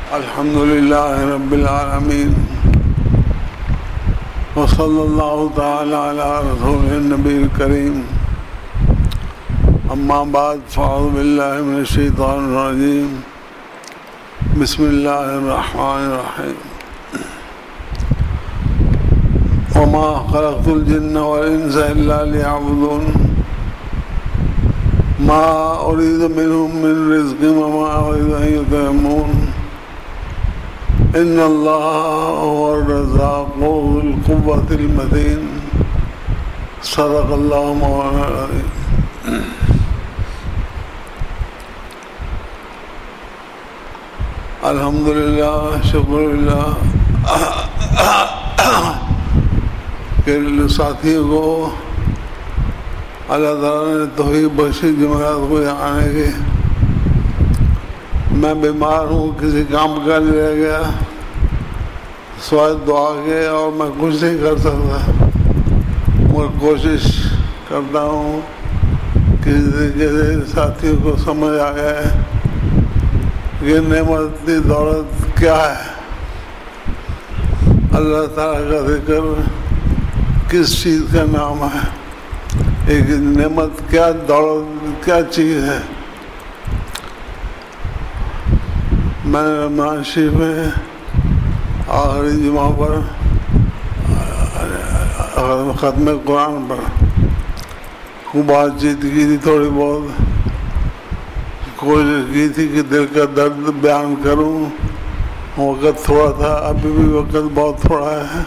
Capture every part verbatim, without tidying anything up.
الحمد للہ رب العالمین وصلی اللہ تعالی علی رسول النبی الکریم اما بعد فاعوذ باللہ من الشیطان الرجیم بسم اللہ الرحمن الرحیم وما خلقت الجن والانس الا لیعبدون ما اريد منهم من رزق وما اريد ان يطعمون ان اللہ هو الرزاق ذو القوة المتین صدق اللہ مولانا العظیم. الحمدللہ، شکر اللہ کہ ساتھیوں کو اللہ تعالیٰ نے توفیق بخشی جمعرات کو یہاں آنے کی. میں بیمار ہوں، کسی کام کا لے گیا سوائے دعا کے اور میں کچھ نہیں کر سکتا، مگر کوشش کرتا ہوں کسی طریقے سے ساتھیوں کو سمجھ آ گیا ہے کہ نعمتی دولت کیا ہے، اللہ تعالیٰ کا ذکر کس چیز کا نام ہے، ایک نعمت کیا، دولت کیا چیز ہے. میں نے رمضان شریف میں آخری جمعہ پر ختم قرآن پر خوب بات چیت کی تھی، تھوڑی بہت کوشش کی تھی کہ دل کا درد بیان کروں. وقت تھوڑا تھا، ابھی بھی وقت بہت تھوڑا ہے.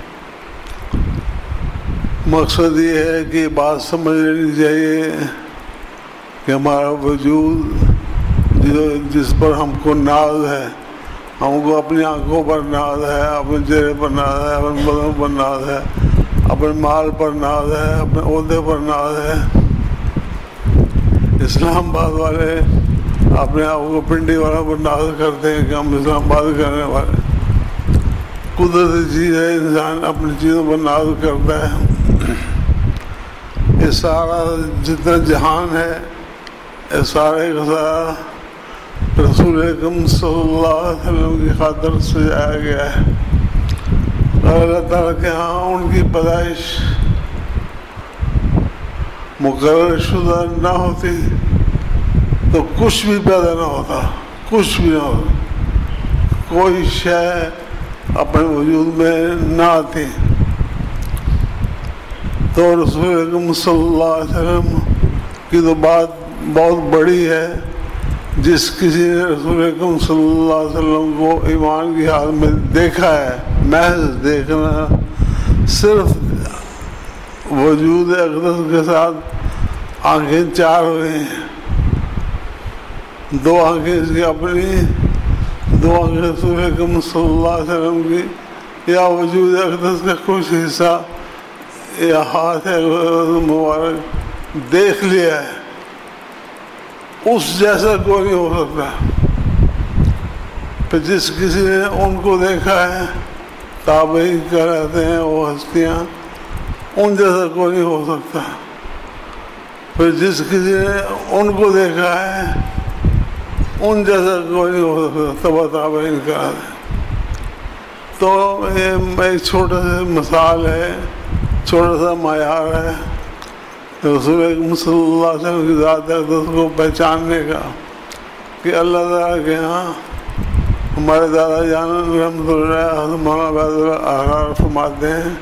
مقصد یہ ہے کہ بات سمجھ لینی چاہیے کہ ہمارا وجود جو جس پر ہم کو ناز ہے، ہم کو اپنی آنکھوں پر ناز ہے، اپنے چہرے پر ناز ہے، اپنے بدن پر ناز ہے، اپنے مال پر ناز ہے، اپنے عہدے پر ناز ہے. اسلام آباد والے اپنے آپ کو پنڈی والوں پر ناز کرتے ہیں کہ ہم اسلام آباد کرنے والے. قدرتی چیز ہے، انسان اپنی چیزوں پر ناز کرتا ہے. یہ سارا جتنا جہان ہے، یہ سارے کا سارا رسول اکرم صلی اللہ علیہ وسلم کی خاطر سجایا گیا ہے. اللہ تعالیٰ کے ہاں ان کی پیدائش مقرر شدہ نہ ہوتی تو کچھ بھی پیدا نہ ہوتا، کچھ بھی نہ ہوتا، کوئی شے اپنے وجود میں نہ آتی. تو رسول اکرم صلی اللہ علیہ وسلم کی تو بات بہت بڑی ہے. جس کسی نے رسول اکرم صلی اللہ علیہ وسلم کو ایمان کی حال میں دیکھا ہے، محض دیکھنا، صرف وجود اقدس کے ساتھ آنکھیں چار ہوئی ہیں، دو آنکھیں اس کی اپنی، دو آنکھیں رسول اکرم صلی اللہ علیہ وسلم کی، یا وجود اقدس کا کچھ حصہ یا ہاتھ ہے مبارک دیکھ لیا ہے، اس جیسا کوئی نہیں ہو سکتا. پھر جس کسی نے ان کو دیکھا ہے، تابعین کہلاتے ہیں وہ ہستیاں، ان جیسا کوئی نہیں ہو سکتا. پھر جس کسی نے ان کو دیکھا ہے، ان جیسا کوئی نہیں ہو سکتا، تبع تابعین کہلاتے ہیں. تو یہ ایک چھوٹا سا مثال ہے، چھوٹا سا معیار ہے رسول اکرم صلی اللہ علیہ وسلم کی ذات اقدس کو پہچاننے کا کہ اللہ تعالیٰ کے ہاں ہمارے دادا جان رحمۃ اللہ مولانا عبید اللہ فرماتے ہیں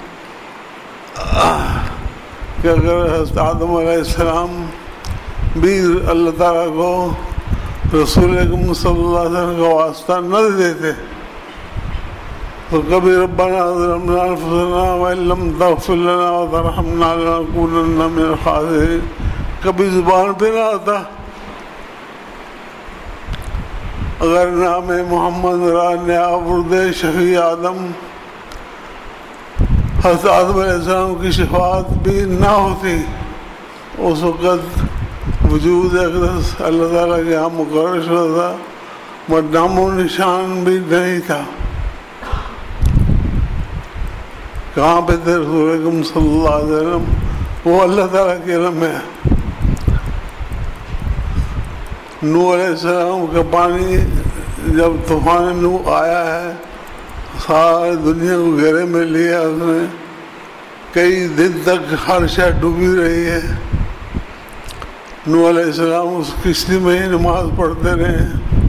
کہ اگر حضرت آدم علیہ السلام بھی اللہ تعالیٰ کو رسول اکرم صلی اللہ علیہ وسلم کا واسطہ نہ دیتے تو کبھی ربنا ظلمنا انفسنا وان لم تغفر لنا وترحمنا لنكونن من الخاسرین کبھی زبان پہ نہ آتا. اگر نام محمد را نیابرد شفیع آدم، حضرت آدم علیہ السلام کی شفاعت بھی نہ ہوتی، اس وقت وجود اقدس اللہ تعالیٰ کے یہاں مقرر شدہ تھا، مگر نام و نشان بھی نہیں تھا. کہاں پہ تھے رسول اکرم صلی اللہ علیہ وسلم؟ وہ اللہ تعالیٰ کے علم میں. نوح علیہ السلام کا پانی جب طوفان نوح آیا ہے ساری دنیا کو گھیرے میں لیا اس نے، کئی دن تک ہر شے ڈوبی رہی ہے، نوح علیہ السلام اس کشتی میں ہی نماز پڑھتے رہے،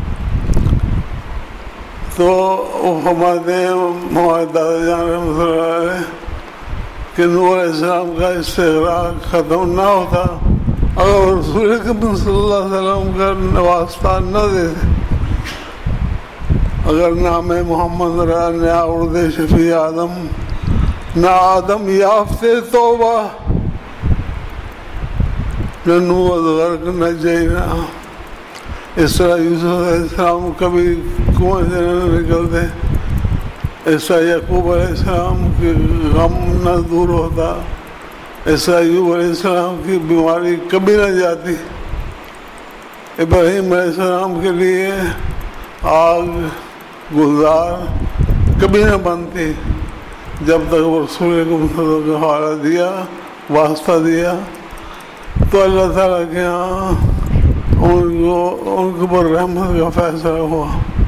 تو وہ فرماتے ہیں ہمارے دادا جان رحمۃ اللہ علیہ کہ نوح علیہ السلام کا استغراق ختم نہ ہوتا اگر رسول اکرم صلی اللہ علیہ وسلم کا واسطہ نہ دیتے، اگر نام محمد رہا نہ اردے شفیع آدم نہ آدم یافتے توبہ نہ نوح غرق نہ جینا۔ اس طرح یوسف علیہ السلام کبھی کنویں سے نہ نکلتے، اس طرح یعقوب علیہ السلام کی غم نہ دور ہوتا، اس طرح ایوب علیہ السلام کی بیماری کبھی نہ جاتی، ابراہیم علیہ السلام کے لیے آگ گلزار کبھی نہ بنتی جب تک وہ رسول اکرم صلی اللہ علیہ وسلم کا حوالہ دیا، واسطہ دیا، تو اللہ تعالیٰ کے یہاں ان کو ان کے اوپر رحمت کا فیصلہ ہوا۔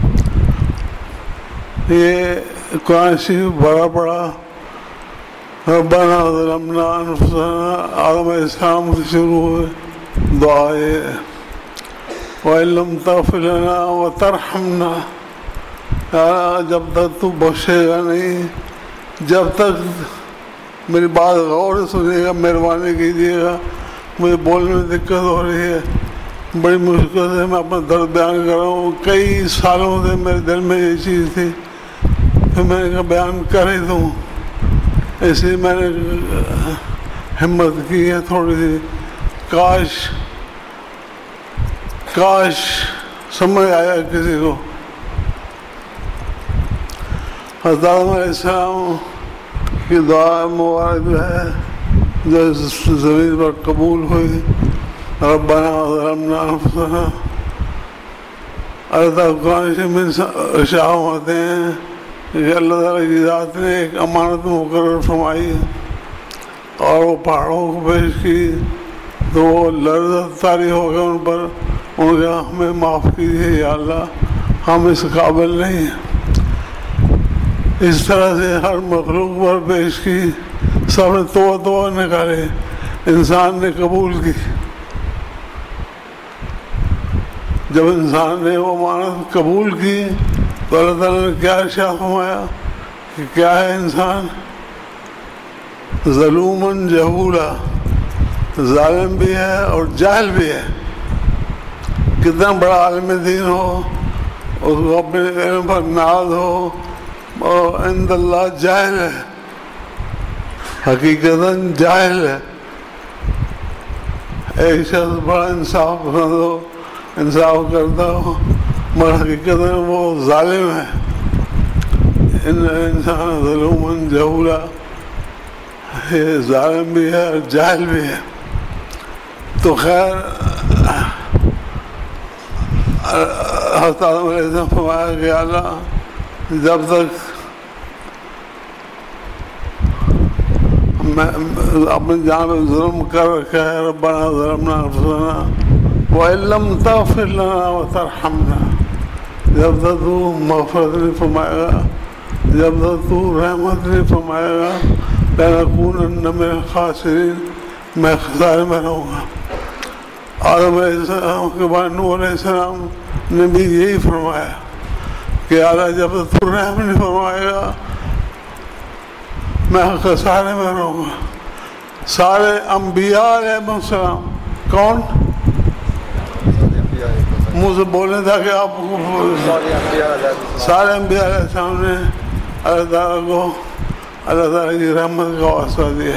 یہ قرآن شریف بڑا بڑا ربنا ظلمنا انفسنا آدم علیہ السلام سے شروع ہوئے دعا ہے وَإِن لَّمْ تَغْفِرْ لَنَا وَتَرْحَمْنَا، جب تک تو بخشے گا نہیں، جب تک میری بات غور سے سنیے گا، مہربانی کیجیے گا، مجھے بولنے میں دقت ہو رہی ہے، بڑی مشکل سے میں اپنا درد بیان کر رہا ہوں، کئی سالوں سے میرے دل میں یہ چیز تھی، پھر میں نے کہا بیان کر ہی دوں، اس لیے میں نے ہمت کی ہے تھوڑی سی، کاش کاش سمجھ آیا کسی کو۔ حضرت آدم علیہ السلام کی دعا مبارک جو ہے جو زمین پر قبول ہوئی، ربنا ظلمنا انفسنا، اللہ تعالیٰ قرآن شریف میں ارشاد ہوتے ہیں کہ اللہ تعالیٰ کی ذات نے ایک امانت مقرر فرمائی اور وہ پہاڑوں کو پیش کی تو وہ لرزت طاری ہو گیا ان پر، انہوں نے کہا ہمیں معاف کیجیے یا اللہ، ہم اس قابل نہیں ہیں۔ اس طرح سے ہر مخلوق پر پیش کی، سب نے توبہ توبہ نکالے، انسان نے قبول کی۔ جب انسان نے وہ امانت قبول کی تو اللہ تعالیٰ نے کیا ارشاد فرمایا کہ کیا ہے انسان؟ ظلومن جہولا، ظالم بھی ہے اور جاہل بھی ہے۔ کتنا بڑا عالم دین ہو، اس کو اپنے علم پر ناز ہو، اور عند اللہ جاہل ہے، حقیقتاً جاہل ہے۔ ایک شخص بڑا انصاف پسند ہو، انصاف کرتا ہو، مگر حقیقتاً وہ ظالم ہے۔ ان انسان ظلومن جہولا، یہ ظالم بھی ہے اور جاہل بھی ہے۔ تو خیر حضرت آدم علیہ السلام فرمایا کہ اللہ جب تک میں اپنی جان پہ ظلم کر رکھا ہے، ربنا ظلمنا انفسنا وَإِن لَّمْ تَغْفِرْ لَنَا وَتَرْحَمْنَا، جب تک تو مغفرت نہیں فرمائے گا، جب تک تو رحمت نہیں فرمائے گا، لَنَكُونَنَّ مِنَ الْخَاسِرِينَ، میں خسارے میں رہوں گا۔ آدم علیہ السلام کے بعد نوح علیہ السلام نے بھی یہی فرمایا کہ اللہ جب تک تو رحم نہیں فرمائے گا میں خسارے میں رہوں گا۔ سارے انبیاء علیہ السلام، کون منہ سے بولنے تھا کہ آپ سارے انبیاء علیہ السلام نے اللہ تعالیٰ کو اللہ تعالیٰ کی رحمت کا واسطہ دیا۔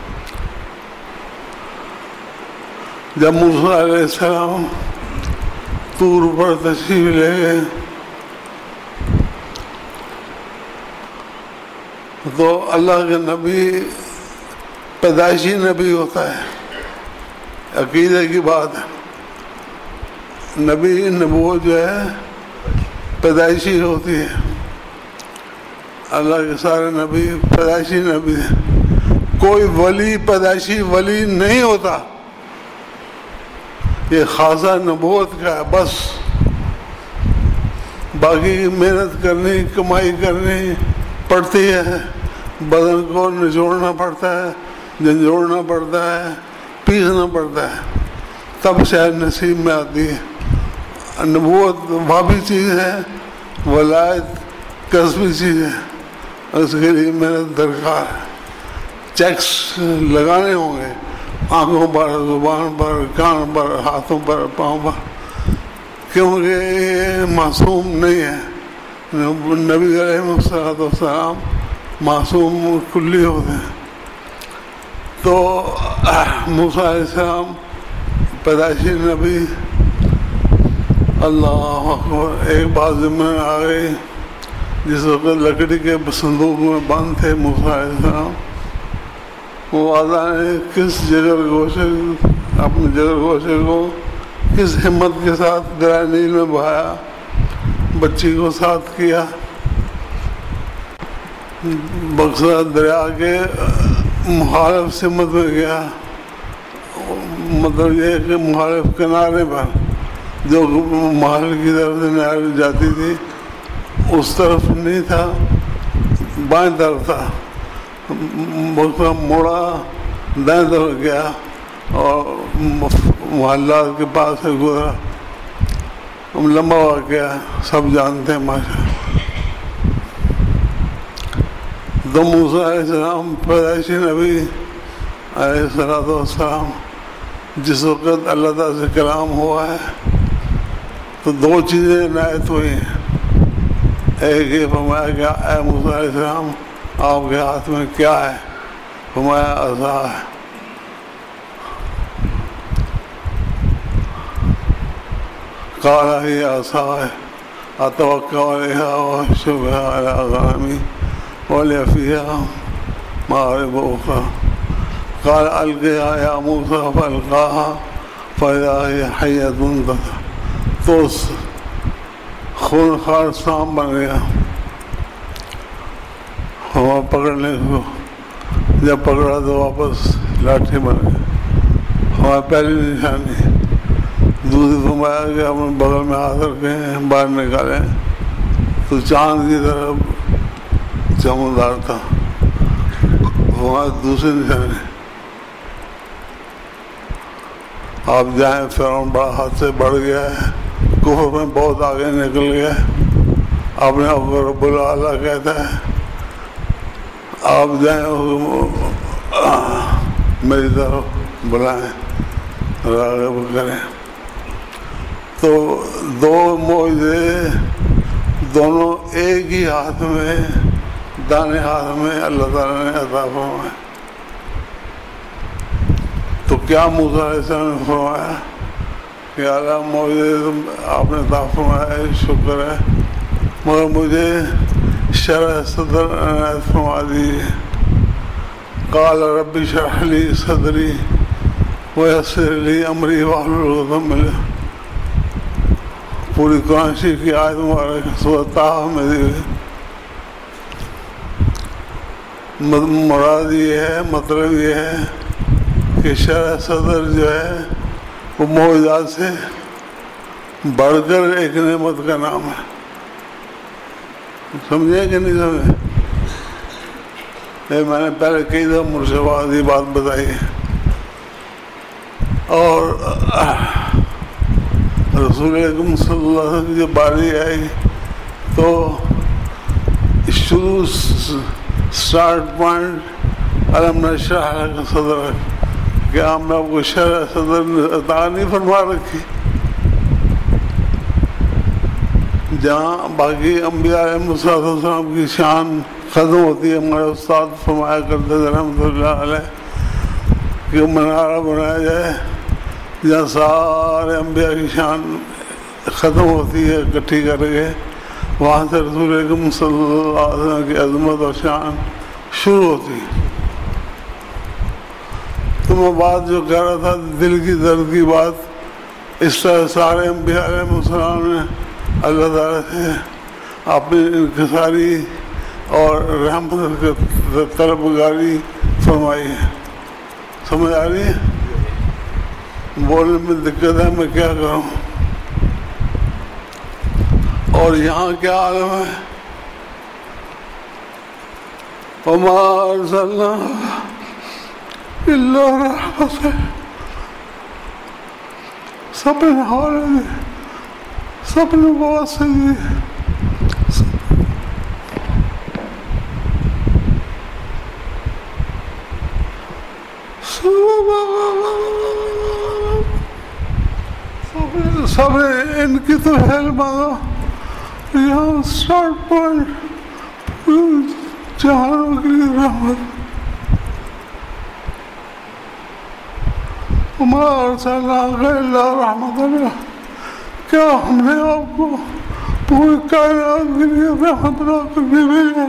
جب موسیٰ علیہ السلام طور پر تشریف لے گئے تو اللہ کے نبی پیدائشی نبی ہوتا ہے، عقیدے کی بات ہے۔ نبی نبوت جو ہے پیدائشی ہوتی ہے، اللہ کے سارے نبی پیدائشی نبی ہیں، کوئی ولی پیدائشی ولی نہیں ہوتا، یہ خاصہ نبوت کا ہے، بس باقی محنت کرنی، کمائی کرنی پڑتی ہے، بدن کو نچوڑنا پڑتا ہے، جھنجھوڑنا پڑتا ہے، پیسنا پڑتا ہے، تب شاید نصیب میں آتی ہے۔ نبوت وابی چیز ہے، ولایت کسبی چیز ہے، اس کے لیے محنت درکار ہے۔ چیکس لگانے ہوں گے آنکھوں پر، زبان پر، کان پر، ہاتھوں پر، پاؤں پر، کیونکہ یہ معصوم نہیں ہے۔ نبی علیہ الصلوۃ والسلام معصوم کلی ہوتے ہیں۔ تو موسیٰ علیہ السلام پیدائشی نبی، اللہ اکبر، ایک بات ذمہ آ گئی، جس وقت لکڑی کے صندوق میں بند تھے موسیٰ علیہ السلام، وہ اللہ نے کس جگر گوشے اپنے جگر گوشے کو کس ہمت کے ساتھ دریا نیل میں بہایا، بچی کو ساتھ کیا، بکسا دریا کے مخالف سمت میں گیا، مطلب یہ کہ مخالف کنارے پر جو محل کی طرف سے نہر جاتی تھی اس طرف نہیں تھا، بائیں طرف تھا، بکسا موڑا دائیں طرف گیا اور محلات کے پاس سے گزرا۔ لمبا واقعہ سب جانتے ہیں ماشاء اللہ۔ تو موسیٰ علیہ السلام پیدائشی نبی علیہ الصلوۃ والسلام، جس وقت اللہ تعالیٰ سے کلام ہوا ہے تو دو چیزیں عنایت ہوئی ہیں۔ ایک یہ فرمایا کہ اے موسیٰ علیہ السلام آپ کے ہاتھ میں کیا ہے؟ فرمایا عصا ہے۔ قال هي عصاي أتوكل عليها وأهش بها على غنمي ولي فيها مآرب أخرى قال ألقها يا موسى فألقاها فإذا هي حية تسعى۔ تو خون خار سام بن گیا، ہوا پکڑنے کو جب پکڑا تو واپس لاٹھی بن گیا، ہماری پہلی نشانی۔ دوسری فرمایا کہ اپنے بغل میں ہاتھ رکھیں، باہر نکالیں تو چاند کی طرف چمکدار تھا، ہماری دوسری نشانی۔ آپ جائیں، فرعون بڑا حد سے بڑھ گیا ہے، کفر میں بہت آگے نکل گیا، اپنے آپ کو رب العالی کہتا ہے، آپ جائیں میری طرف بلائیں، راغب کریں۔ تو دو معجزے دونوں ایک ہی ہاتھ میں، دانے ہاتھ میں اللہ تعالیٰ نے عطا فرمائے۔ تو کیا موسیٰ علیہ السلام نے فرمایا کہ اعلیٰ معجزے آپ نے عطا فرمایا، شکر ہے، مگر مجھے شرح صدر عنایت فرما دیجیے۔ قال رب اشرح لی صدری ویسر لی امری واحلل عقدۃ من لسانی۔ پوری قرآن شریف کی آیت مبارک سورۃ طٰہٰ میں دی گئی۔ مراد یہ ہے، مطلب یہ ہے کہ شرح صدر جو ہے وہ معجزات سے بڑھ کر ایک نعمت کا نام ہے۔ سمجھے کہ نہیں سمجھے؟ میں نے پہلے کئی دفعہ مرشد یہ بات بتائی ہے۔ اور رسول اکرم صلی اللہ علیہ وسلم کی جب باری آئی تو شروع اسٹارٹ پوائنٹ علم نشرح لک صدرک، کہ ہم نے آپ کو شرح صدر عطا نہیں فرما رکھی۔ جہاں باقی انبیاء علیہ السلام کی شان ختم ہوتی ہے، ہمارے استاد فرمایا کرتے تھے رحمۃ اللہ علیہ کہ منارہ بنایا جائے جہاں سارے انبیاء کی شان ختم ہوتی ہے، اکٹھی کر کے وہاں سے رسول اکرم صلی اللہ علیہ وسلم کی عظمت اور شان شروع ہوتی ہے۔ تو میں بات جو کہہ رہا تھا دل کی درد کی بات، اس طرح سارے انبیاء علیہ السلام نے اللہ تعالیٰ سے اپنی انکساری اور رحمت طلبگاری فرمائی ہے۔ سمجھ آ رہی ہے؟ بولنے میں دقت ہے، میں کیا کروں۔ اور یہاں کیا عالم ہے؟ وما ارسلنا الا رحمت، سب نے حوالے دی، سب نے بہت سے دی. سب نے ان کی تو ہیل مانگا. یہاں اسٹارٹ پوائنٹ جہانوں کے لیے رحمت. وما ارسلناک الا رحمۃ للعالمین، کیا ہم نے آپ کو پوری کائنات کے لیے رحمت بنا کر بھی بھیجا؟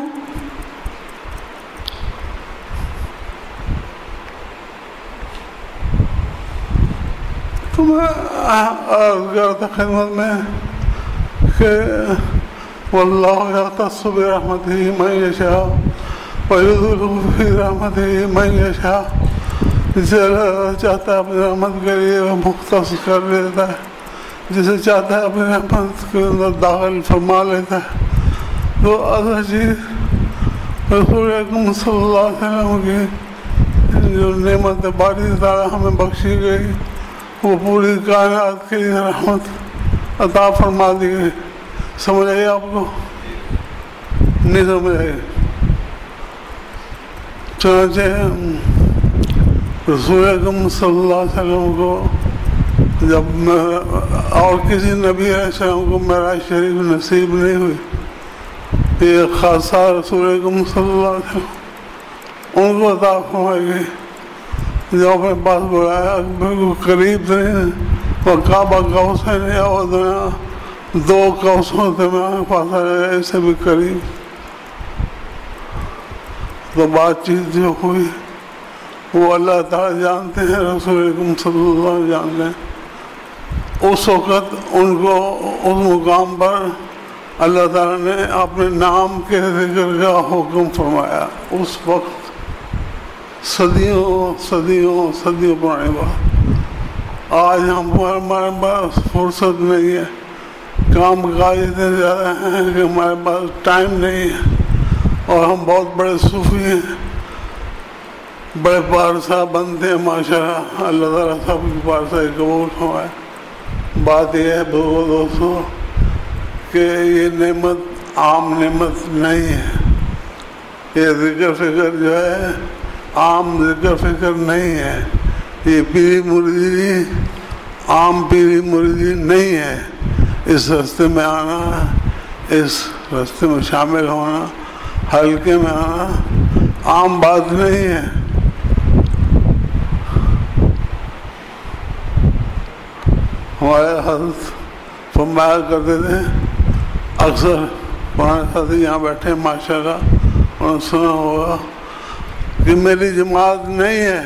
تو میں عرض کرتا خدمت میں کہ واللہ یختص برحمتہ من یشاء ویدخل فی رحمتہ من یشاء. جسے اللہ چاہتا ہے اپنی رحمت کے لیے وہ مختص کر لیتا ہے، جسے چاہتا ہے اپنی رحمت کے اندر داخل فرما لیتا ہے. تو اصل چیز رسول اکرم صلی اللہ علیہ وسلم کی جو نعمت باری تعالیٰ ہمیں بخشی گئی وہ پوری کائنات کے لیے رحمت عطا فرما دی گئی. سمجھ آئی آپ کو؟ نہیں سمجھ آئی؟ چنانچہ رسول اکرم صلی اللہ علیہ وسلم کو جب اور کسی نبی علیہ السلام کو معراج شریف نصیب نہیں ہوئی، یہ خاصہ رسول اکرم صلی اللہ علیہ وسلم ان کو عطا فرمائی گئی. جو اپنے پاس بلایا بالکل قریب تھے، وہ کعبہ قوسین اور دو قوسوں سے میں پاس آیا، ایسے بھی قریب. تو بات چیت جو ہوئی وہ اللہ تعالیٰ جانتے ہیں، رسول اکرم صلی اللہ علیہ وسلم جانتے ہیں. اس وقت ان کو اس مقام پر اللہ تعالیٰ نے اپنے نام کے ذکر کا حکم فرمایا. اس وقت صدیوں صدیوں صدیوں پرانی بات. آج ہم ہمارے پاس فرصت نہیں ہے، کام کاج اتنے زیادہ ہیں کہ ہمارے پاس ٹائم نہیں ہے، اور ہم بہت بڑے صوفی ہیں، بڑے پارسا بنتے ہیں. ماشاء اللہ اللہ تعالیٰ سب کی پارسائی قبول فرمائے. بات یہ ہے دوستوں کہ یہ نعمت عام نعمت نہیں ہے. یہ ذکر فکر جو ہے عام ذکر فکر نہیں ہے. یہ پیری مریدی عام پیری مریدی نہیں ہے. اس راستے میں آنا، اس راستے میں شامل ہونا، حلقے میں آنا عام بات نہیں ہے. ہمارے حضرت فرمایا کرتے تھے، اکثر پرانے ساتھی یہاں بیٹھے ماشاء اللہ انہوں نے سنا ہوگا کہ میری جماعت نہیں ہے،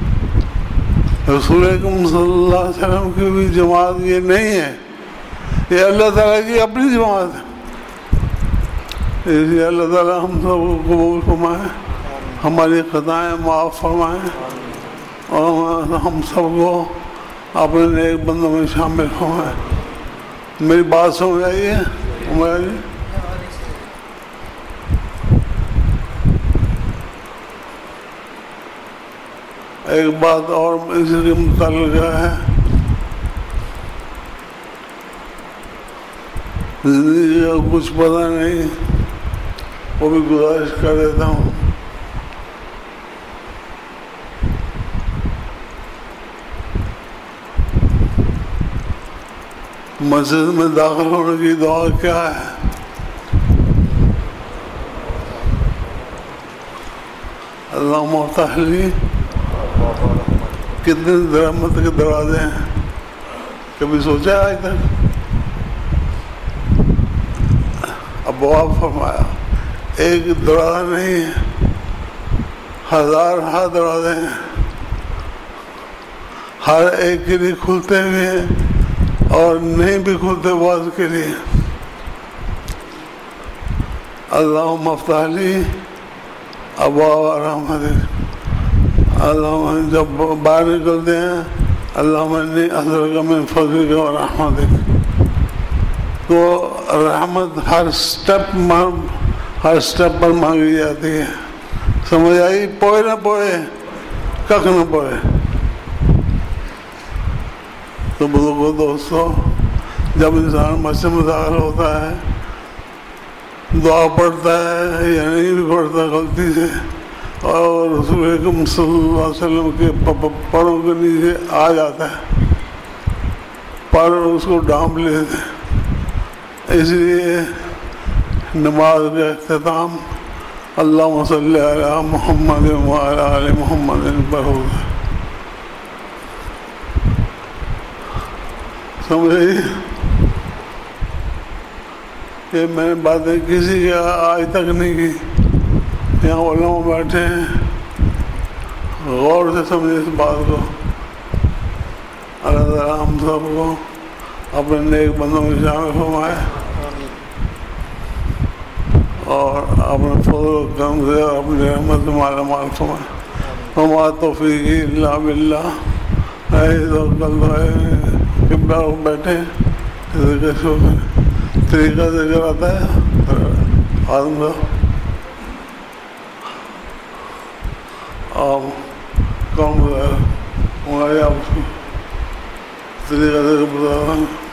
رسول اکرم صلی اللہ علیہ وسلم کی بھی جماعت یہ نہیں ہے، یہ اللہ تعالیٰ کی اپنی جماعت ہے. اس لیے اللہ تعالیٰ ہم سب کو قبول فرمائے، ہماری خطائیں معاف فرمائیں، اور ہم سب کو اپنے نیک بندوں میں شامل فرمائے. میری بات سمجھ آئی ہے؟ عمر جی ایک بات اور اس کے متعلق ہے، زندگی کا کچھ پتہ نہیں، وہ بھی گزارش کر دیتا ہوں. مسجد میں داخل ہونے کی دعا کیا ہے؟ اللہم افتح لی. کتنے رحمت کے دروازے ہیں؟ کبھی سوچا آج تک؟ ابواب فرمایا، ایک دروازہ نہیں ہے، ہزار ہر دروازے ہیں، ہر ایک کے لیے کھلتے ہوئے ہیں اور نہیں بھی کھلتے بعض کے لیے. اللہم افتح لی ابواب رحمتک. اللہم جب باہر نکلتے ہیں اللہم انی اسألک من فضلک و رحمتک. تو رحمت ہر سٹیپ ہر سٹیپ پر مانگی جاتی ہے. سمجھ آئی؟ پوئے نہ پوئے کک نہ پوئے. تو بزرگوں دوستوں، جب انسان مسجد میں داخل ہوتا ہے، دعا پڑھتا ہے یا نہیں بھی پڑھتا غلطی سے، اور رسول اکرم صلی اللہ علیہ وسلم کے پروں کے نیچے آ جاتا ہے، پر اس کو ڈھانپ لیتے ہیں. اس لیے نماز کا اختتام اللہم صلی علی محمد وعلی آل محمد پر ہوگا. سمجھے؟ کہ میں نے باتیں کسی کے آج تک نہیں کی. یہاں علماء بیٹھے ہیں، غور سے سمجھے اس بات کو. اللہ تعالیٰ ہم سب کو اپنے نیک بندوں میں شامل فرمائے اور اپنے فضل و کرم سے اور اپنی رحمت سے مالا مال فرمائے. وما توفیقی الا باللہ. قبلہ بیٹھے ذکر شو طریقہ ذکر آتا ہے آدم کا آپ کون بتایا ہمارے آپ کو طریقہ ذکر بتا رہا ہوں.